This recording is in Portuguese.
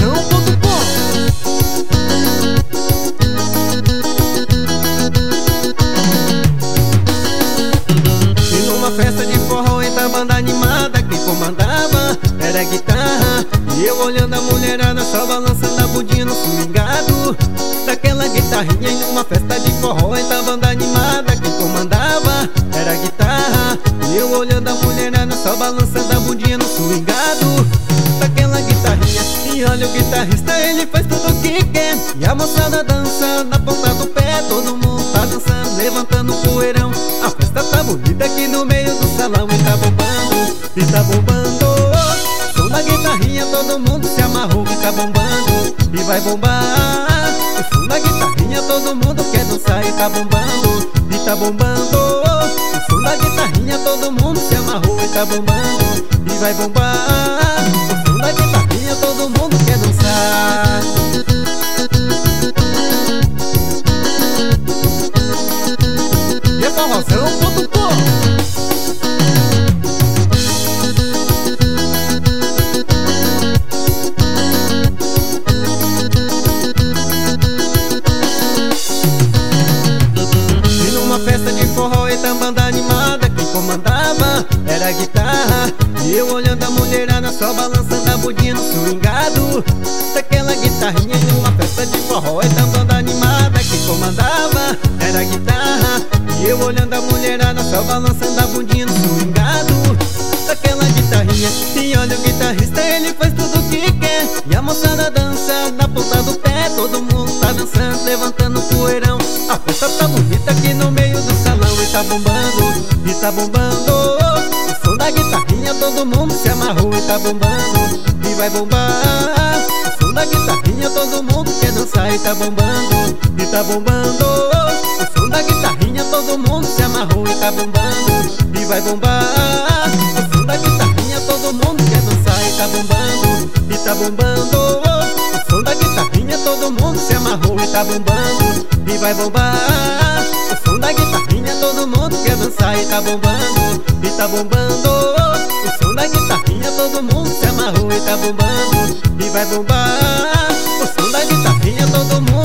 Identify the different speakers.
Speaker 1: forrozão.com. E numa festa de forró entra a banda animada, quem comandava era a guitarra. E eu olhando a mulherada só balançando a bundinha no swingado daquela guitarrinha. E numa festa de forró entra a banda animada, quem comandava era a guitarra. E eu olhando a mulherada só balançando a bundinha no swingado daquela guitarrinha. E olha o guitarrista, ele faz tudo o que quer. E a moçada dança na ponta do pé, todo mundo tá dançando, levantando o poeirão. A festa tá bonita aqui no meio do salão e tá bombando, e tá bombando. Som da guitarrinha, todo mundo se amarrou e tá bombando, e vai bombar. O som da guitarrinha, todo mundo quer dançar e tá bombando, e tá bombando. O som da guitarrinha, todo mundo se amarrou e tá bombando, e vai bombar. O som da guitarrinha, todo mundo quer dançar. E é forrozão.com. Festa de forró e tam banda animada, quem comandava era a guitarra. E eu olhando a mulherada só balançando a bundinha no swingado daquela guitarrinha. E numa festa de forró e tam banda animada, quem comandava era a guitarra. E eu olhando a mulherada só balançando a bundinha no swingado daquela guitarrinha. E olha o guitarrista, ele faz tudo o que quer. E a moçada dança na ponta do pé, todo mundo tá dançando, levantando o poeirão. A festa tá bonita aqui no meio do salão e tá bombando, e tá bombando. O som da guitarrinha, todo mundo se amarrou e tá bombando, e vai bombar. O som da guitarrinha, todo mundo quer dançar e tá bombando, e tá bombando. O som da guitarrinha, todo mundo se amarrou e tá bombando, e vai bombar. O som da guitarrinha, todo mundo quer dançar e tá bombando, e tá bombando. O som da guitarrinha, todo mundo se amarrou e tá bombando, e vai bombar. O som da guitarrinha, todo mundo quer dançar e tá bombando, e tá bombando. O som da guitarrinha, todo mundo se amarrou e tá bombando, e vai bombar. O som da guitarrinha, todo mundo